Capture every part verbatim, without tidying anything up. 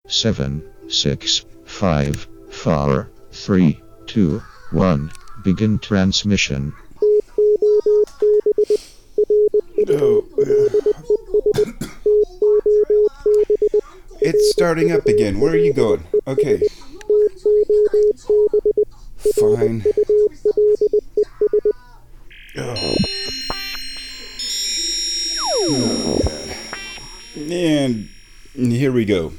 seven, six, five, four, three, two, one. Begin transmission. Oh, it's starting up again. Where are you going? Okay. Fine. Oh. Oh, God. And here we go.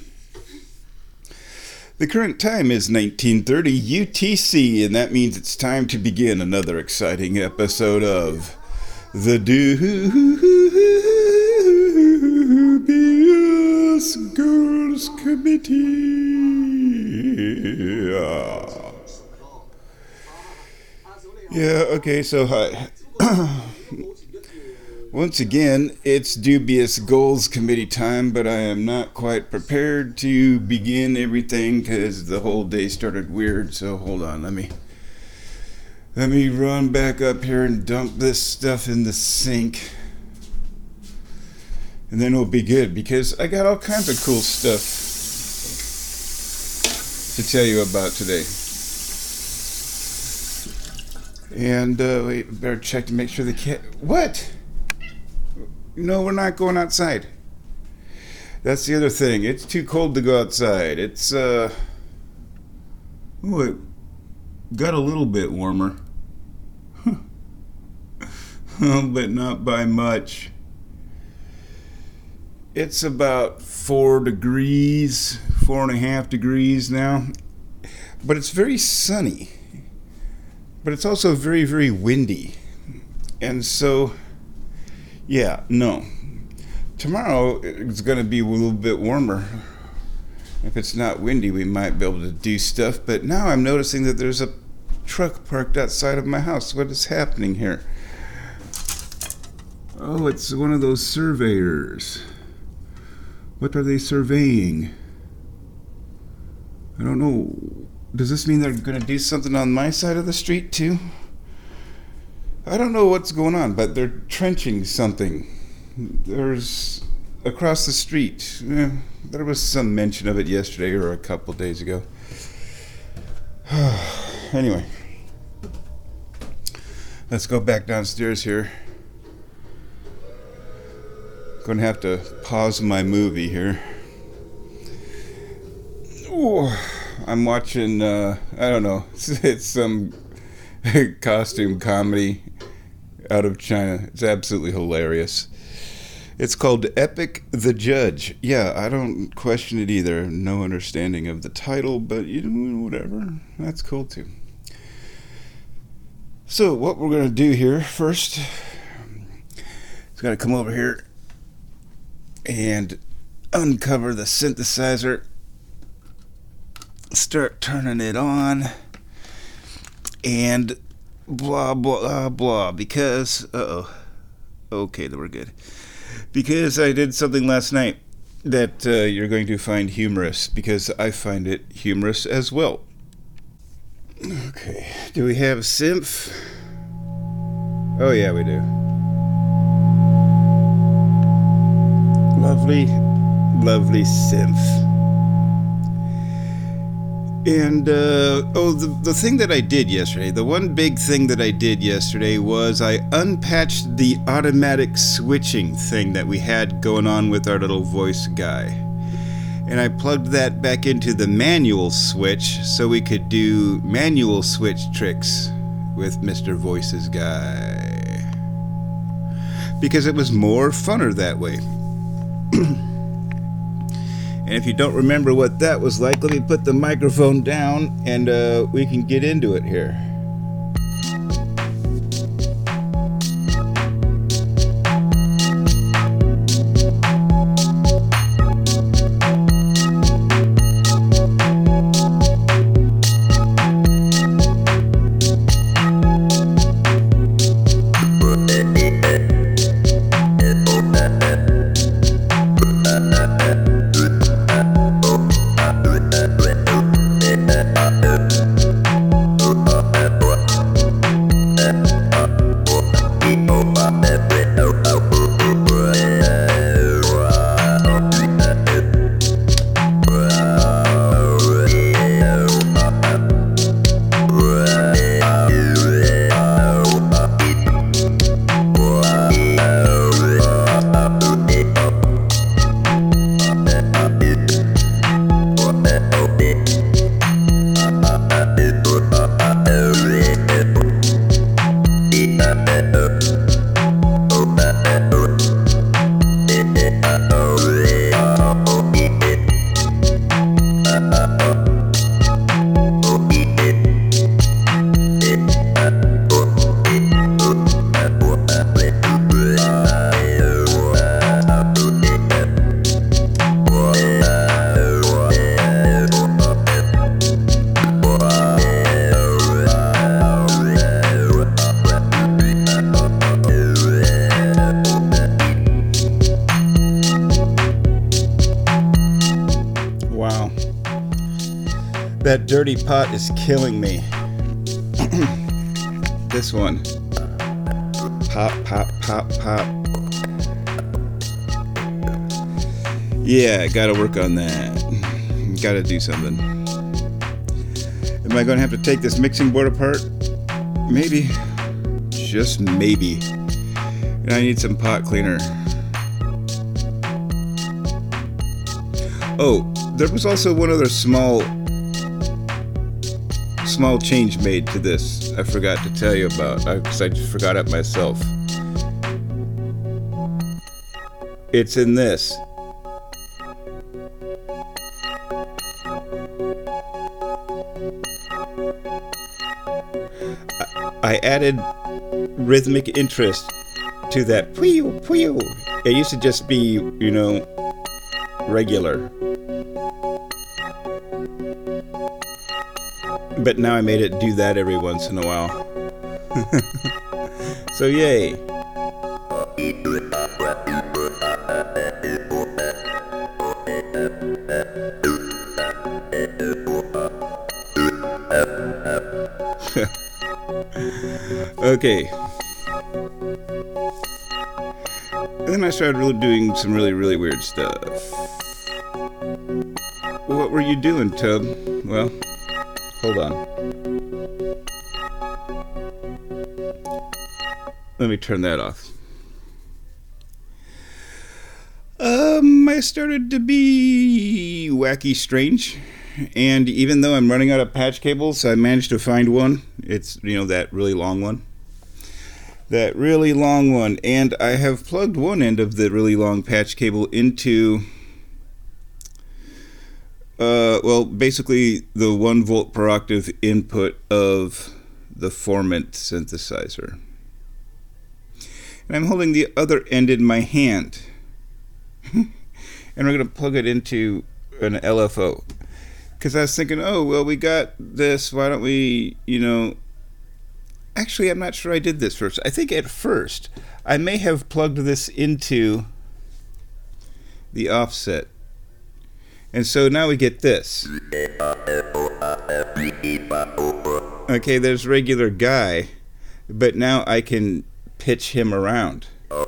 The current time is nineteen thirty U T C, and that means it's time to begin another exciting episode of the Dubious Girls Committee. Ah. Yeah, okay, so hi. Once again, it's Dubious Goals Committee time, but I am not quite prepared to begin everything because the whole day started weird. So hold on, let me let me run back up here and dump this stuff in the sink, and then it'll be good because I got all kinds of cool stuff to tell you about today. And uh, wait, better check to make sure the cat. What? No, we're not going outside. That's the other thing. It's too cold to go outside. It's, uh... Oh, it got a little bit warmer. But not by much. It's about four degrees, four and a half degrees now. But it's very sunny. But it's also very, very windy. And so... Yeah, no. Tomorrow it's going to be a little bit warmer. If it's not windy, we might be able to do stuff. But now I'm noticing that there's a truck parked outside of my house. What is happening here? Oh, it's one of those surveyors. What are they surveying? I don't know. Does this mean they're going to do something on my side of the street too? I don't know what's going on, but they're trenching something. There's across the street. Eh, there was some mention of it yesterday or a couple days ago. Anyway, let's go back downstairs here. Going to have to pause my movie here. Oh, I'm watching, uh, I don't know, it's some costume comedy out of China. It's absolutely hilarious. It's called Epic the Judge. Yeah, I don't question it either. No understanding of the title, but you know, whatever. That's cool too. So what we're going to do here first is got to come over here and uncover the synthesizer. Start turning it on. And blah, blah, blah, because, uh-oh, okay, then we're good. Because I did something last night that uh, you're going to find humorous, because I find it humorous as well. Okay, do we have synth? Oh, yeah, we do. Lovely, lovely synth. And, uh, oh, the, the thing that I did yesterday, the one big thing that I did yesterday was I unpatched the automatic switching thing that we had going on with our little voice guy. And I plugged that back into the manual switch so we could do manual switch tricks with Mister Voices guy. Because it was more funner that way. And if you don't remember what that was like, let me put the microphone down and uh, we can get into it here. That dirty pot is killing me. This one. Pop, pop, pop, pop. Yeah, gotta work on that. Gotta do something. Am I gonna have to take this mixing board apart? Maybe. Just maybe. And I need some pot cleaner. Oh, there was also one other small small change made to this I forgot to tell you about, because I, I just forgot it myself. It's in this. I, I added rhythmic interest to that. Pwee, pwee. It used to just be, you know, regular. But now I made it do that every once in a while. So yay. Okay. And then I started really doing some really, really weird stuff. What were you doing, Tub? Well, hold on. Let me turn that off. Um, I started to be wacky strange. And even though I'm running out of patch cables, I managed to find one. It's, you know, that really long one. That really long one. And I have plugged one end of the really long patch cable into... Uh, well, basically the one volt per octave input of the Formant synthesizer. And I'm holding the other end in my hand. And we're going to plug it into an L F O. Because I was thinking, oh, well, we got this. Why don't we, you know... Actually, I'm not sure I did this first. I think at first, I may have plugged this into the offset. And so now we get this. Okay, there's regular guy, but now I can pitch him around.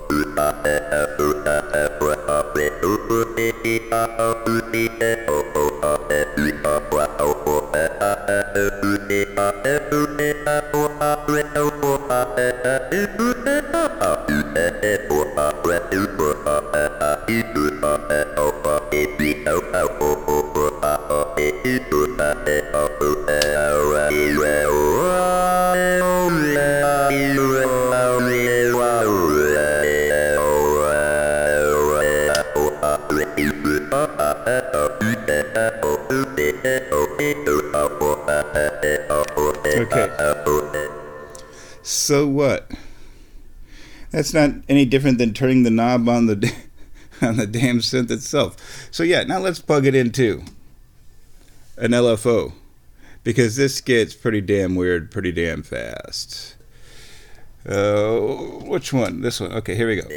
Okay. So what? That's not any different than turning the knob on the on the damn synth itself. So yeah, now let's plug it into an L F O, because this gets pretty damn weird pretty damn fast. Uh, which one? This one. Okay, here we go.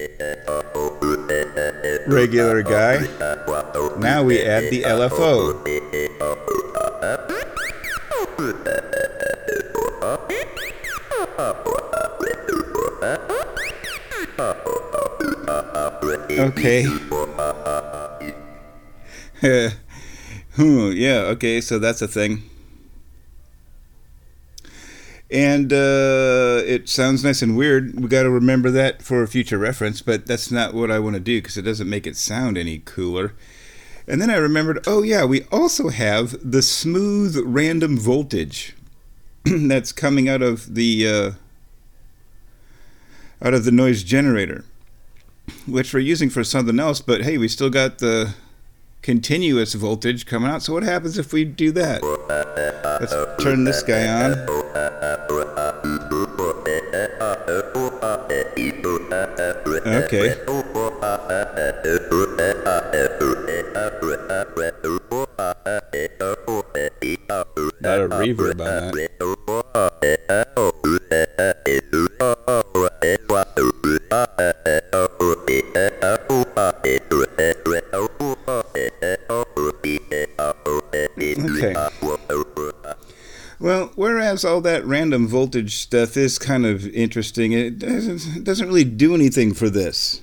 Regular guy. Now we add the L F O. Okay. hmm, yeah, okay, so that's a thing. And uh, it sounds nice and weird. We got to remember that for future reference, but that's not what I want to do because it doesn't make it sound any cooler. And then I remembered, oh yeah, we also have the smooth random voltage that's coming out of the uh, out of the noise generator, which we're using for something else. But hey, we still got the continuous voltage coming out. So what happens if we do that? Let's turn this guy on. Okay. Got a reverb on that. Okay. Well, whereas all that random voltage stuff is kind of interesting, it doesn't, it doesn't really do anything for this.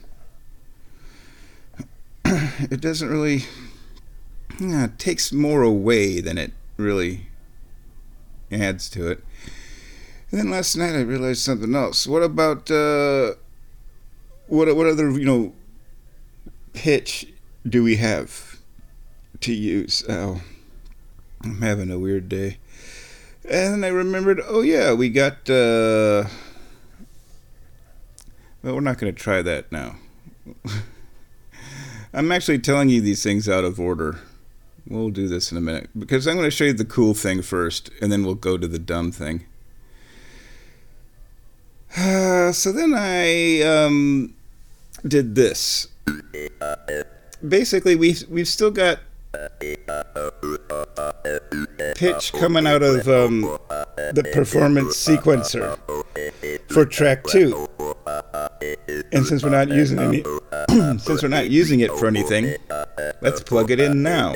It doesn't really... Yeah, it takes more away than it really adds to it. And then last night I realized something else. What about... Uh, what, what other, you know, pitch do we have to use? Oh, I'm having a weird day. And I remembered, oh yeah, we got, uh, well, we're not going to try that now. I'm actually telling you these things out of order. We'll do this in a minute, because I'm going to show you the cool thing first, and then we'll go to the dumb thing. Uh, so then I um, did this. Basically, we've, we've still got pitch coming out of um, the performance sequencer for track two, and since we're not using any, since we're not using it for anything, let's plug it in now.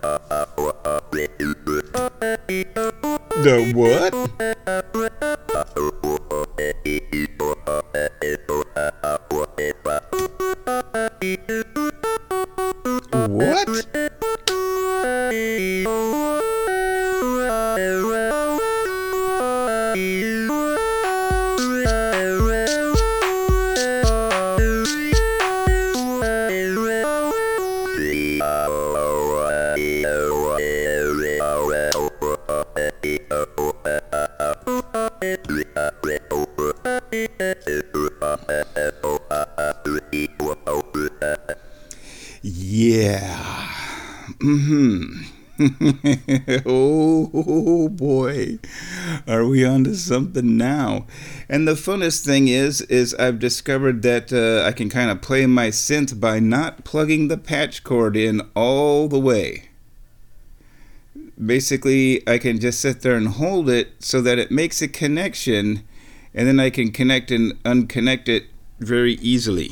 The what? What? Yeah. Mm-hmm. Oh boy, are we on to something now? And the funnest thing is, is I've discovered that uh, I can kind of play my synth by not plugging the patch cord in all the way. Basically, I can just sit there and hold it so that it makes a connection, and then I can connect and unconnect it very easily.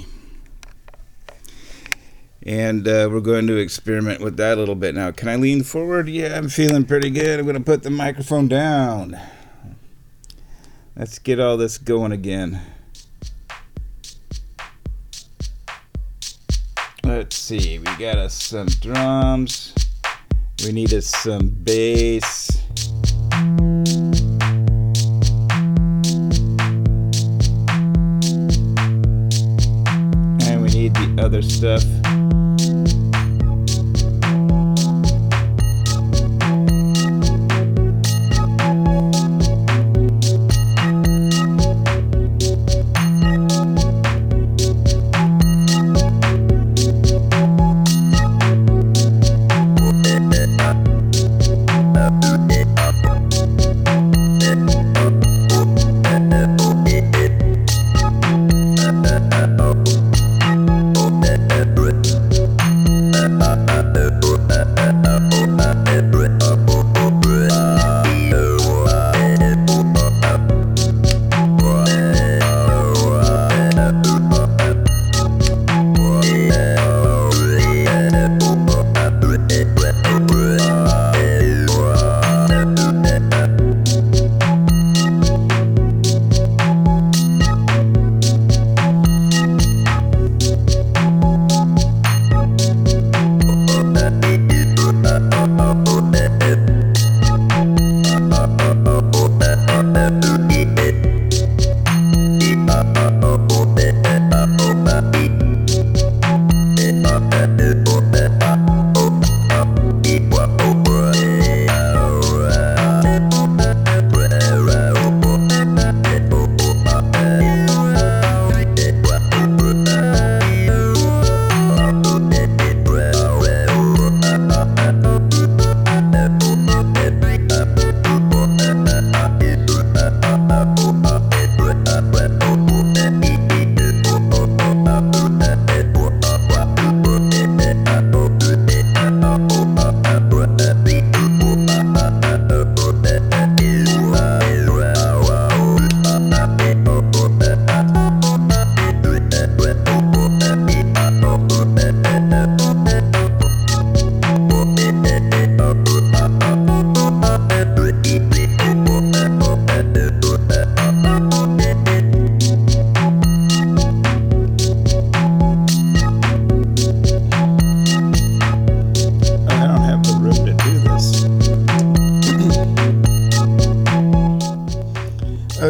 And uh, we're going to experiment with that a little bit now. Can I lean forward? Yeah, I'm feeling pretty good. I'm going to put the microphone down. Let's get all this going again. Let's see. We got us some drums. We need us some bass. And we need the other stuff.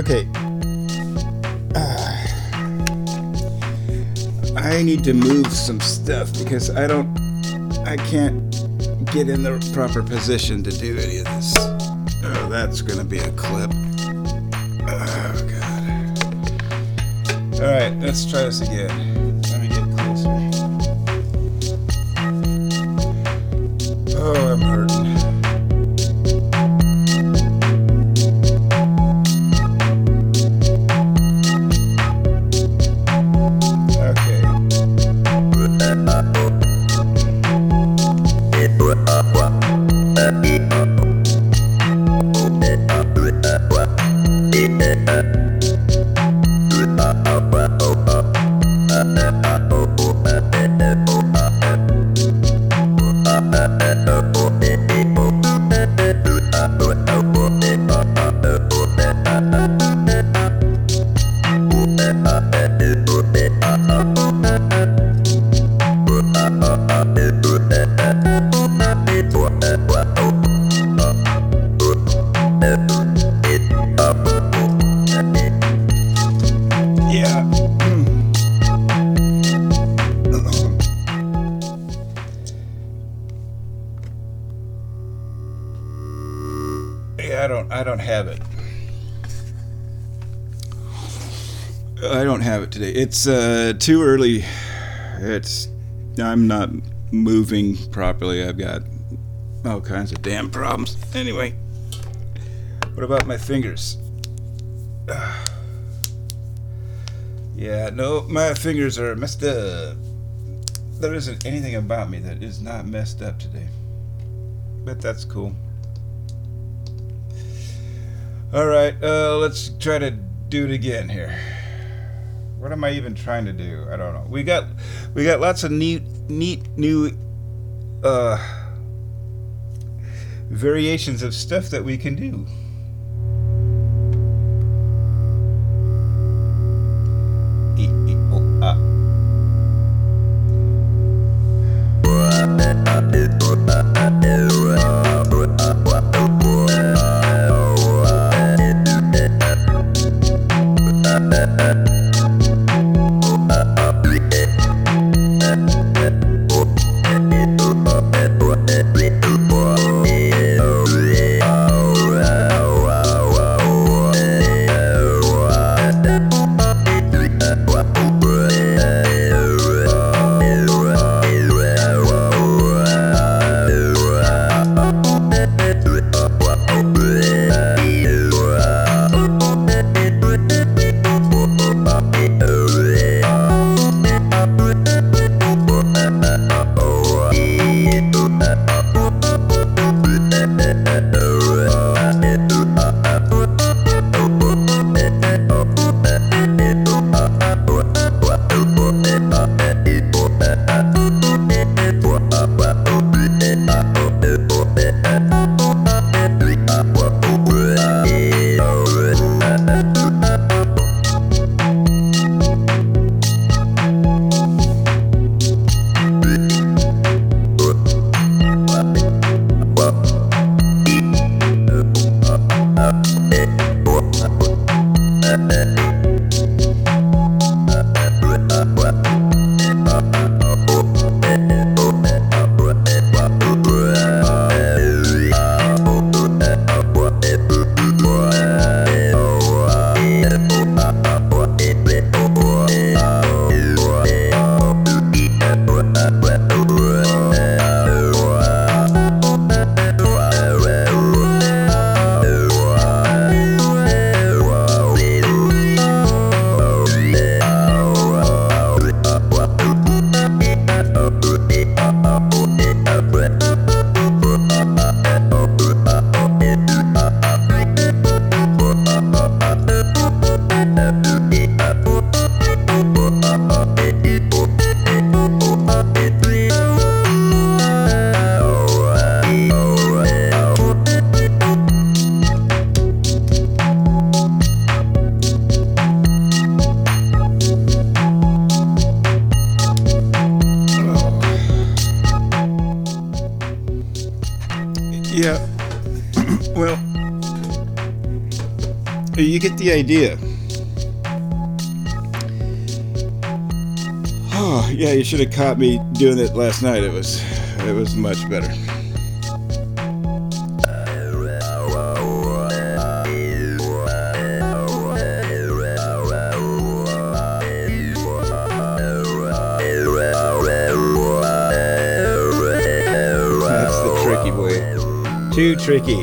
Okay. Uh, I need to move some stuff because I don't, I can't get in the proper position to do any of this. Oh, that's gonna be a clip. Oh, God. Alright, let's try this again. Let me get closer. Oh, I'm hurting. I don't I don't have it. I don't have it today. It's uh, too early. It's I'm not moving properly. I've got all kinds of damn problems. Anyway, what about my fingers? Uh, yeah, no, my fingers are messed up. There isn't anything about me that is not messed up today. But that's cool. Alright, uh, let's try to do it again here. What am I even trying to do? I don't know. We got we got lots of neat neat new uh variations of stuff that we can do. E, e, oh, ah. Yeah. Well, You get the idea. Oh, yeah, you should have caught me doing it last night. It was, it was much better. That's the tricky boy. Too tricky.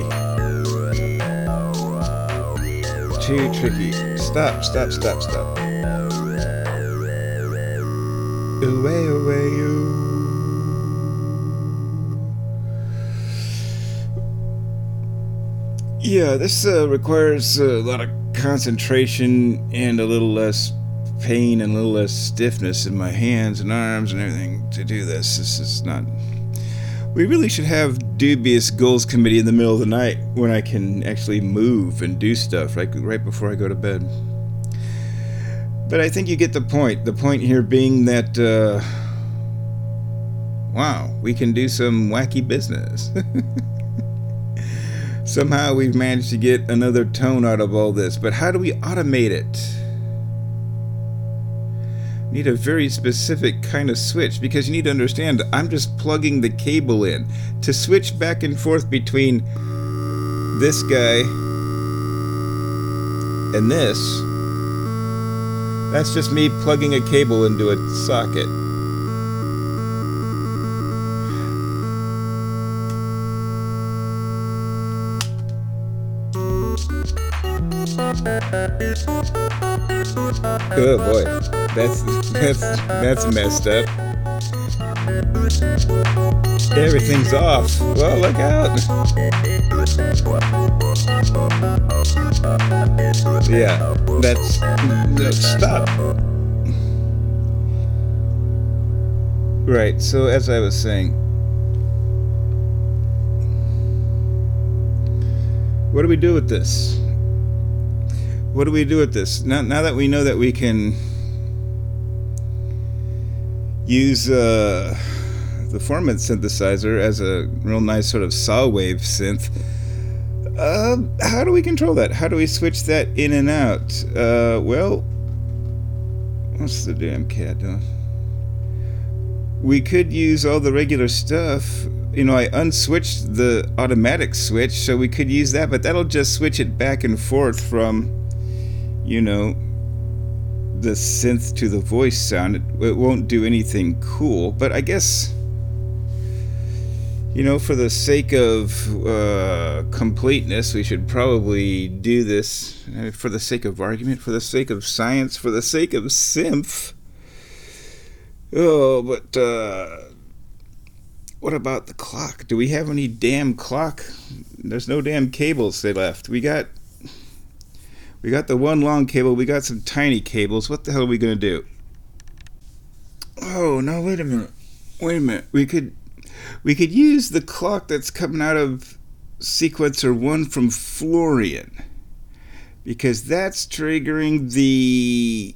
Too tricky. Stop, stop, stop, stop. Away, away, you. Yeah, this uh, requires a lot of concentration and a little less pain and a little less stiffness in my hands and arms and everything to do this. This is not... We really should have dubious goals committee in the middle of the night when I can actually move and do stuff right, right before I go to bed. But I think you get the point. The point here being that, uh, wow, we can do some wacky business. Somehow we've managed to get another tone out of all this. But how do we automate it? Need a very specific kind of switch, because you need to understand, I'm just plugging the cable in. To switch back and forth between this guy and this, that's just me plugging a cable into a socket. Oh boy, that's that's that's messed up. Everything's off. Well, look out. Yeah, that's no, stop. Right, so as I was saying, what do we do with this? What do we do with this? Now, now that we know that we can use uh, the Foreman synthesizer as a real nice sort of saw wave synth, uh, how do we control that? How do we switch that in and out? Uh, well, what's the damn cat doing? We could use all the regular stuff. You know, I unswitched the automatic switch, so we could use that, but that'll just switch it back and forth from, you know, the synth to the voice sound. It, it won't do anything cool, but I guess, you know, for the sake of uh, completeness, we should probably do this, uh, for the sake of argument, for the sake of science, for the sake of synth. Oh, but uh, what about the clock? Do we have any damn clock? There's no damn cables they left. We got we got the one long cable. We got some tiny cables. What the hell are we gonna do? Oh no! Wait a minute. Wait a minute. We could we could use the clock that's coming out of sequencer one from Florian, because that's triggering the...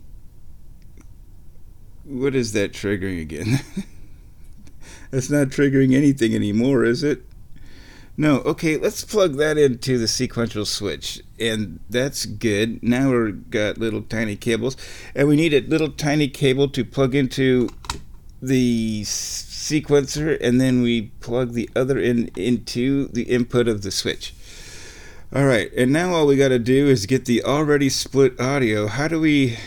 What is that triggering again? That's not triggering anything anymore, is it? No. Okay, let's plug that into the sequential switch, and that's good. Now we've got little tiny cables, and we need a little tiny cable to plug into the sequencer, and then we plug the other end into the input of the switch. All right, and now all we got to do is get the already split audio. How do we...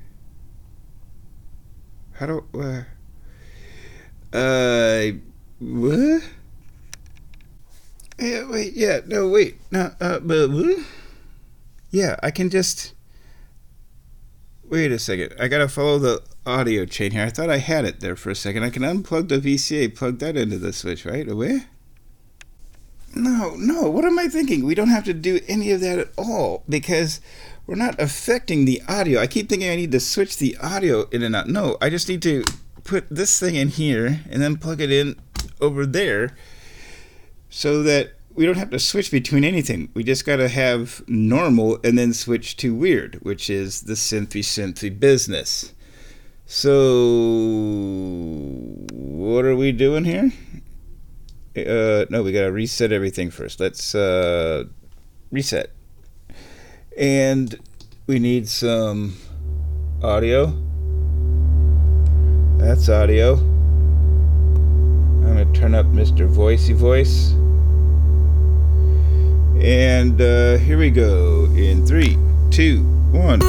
How do... Uh, uh what? Yeah, wait, yeah, no, wait. No, uh, but what? Yeah, I can just... Wait a second. I gotta follow the audio chain here. I thought I had it there for a second. I can unplug the V C A, plug that into the switch, right? Away? No, no, what am I thinking? We don't have to do any of that at all, because we're not affecting the audio. I keep thinking I need to switch the audio in and out. No, I just need to put this thing in here and then plug it in over there, so that we don't have to switch between anything. We just got to have normal and then switch to weird, which is the synthy synthy business. So what are we doing here? Uh, no, we got to reset everything first. Let's uh, reset. And we need some audio. That's audio. I'm going to turn up Mister Voicey Voice. And uh, here we go in three, two, one.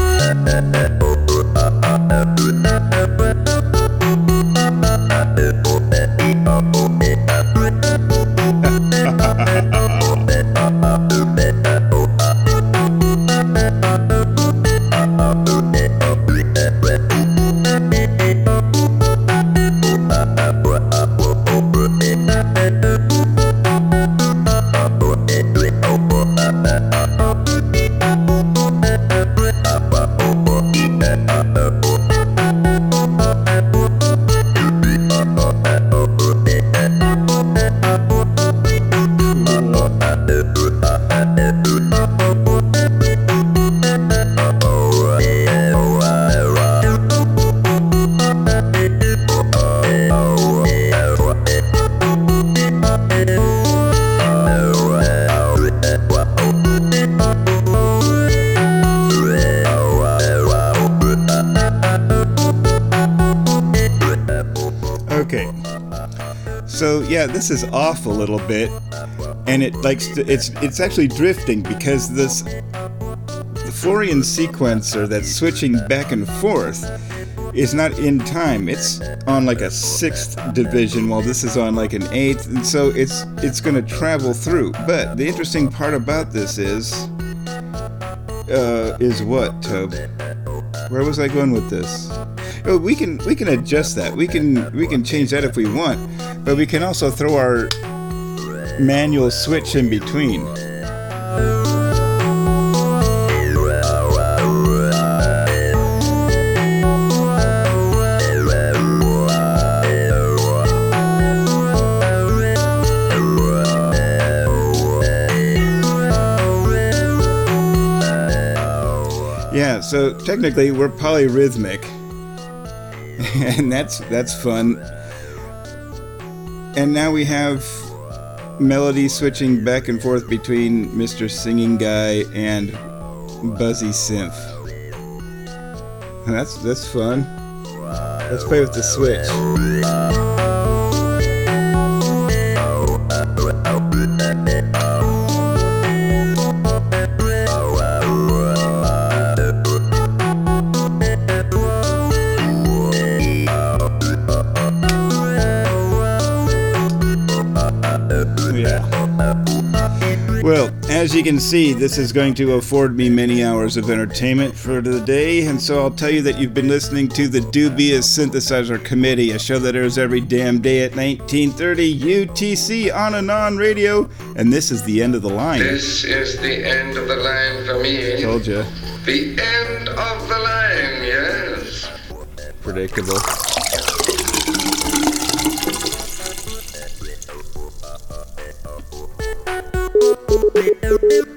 Okay, so yeah, this is off a little bit, and it likes to, it's it's actually drifting because this the Florian sequencer that's switching back and forth is not in time. It's on like a sixth division while this is on like an eighth, and so it's it's going to travel through. But the interesting part about this is uh, is what, Tobe? Where was I going with this? Oh, we can we can adjust that. We can we can change that if we want, but we can also throw our manual switch in between. Yeah, so technically we're polyrhythmic. And that's that's fun. And now we have melody switching back and forth between Mister Singing Guy and Buzzy Synth. And that's that's fun. Let's play with the switch. Well, as you can see, this is going to afford me many hours of entertainment for the day, and so I'll tell you that you've been listening to the Dubious Synthesizer Committee, a show that airs every damn day at nineteen thirty U T C on and on radio, and this is the end of the line. This is the end of the line for me. Told ya. The end of the line, yes. Predictable. Beep, beep, beep.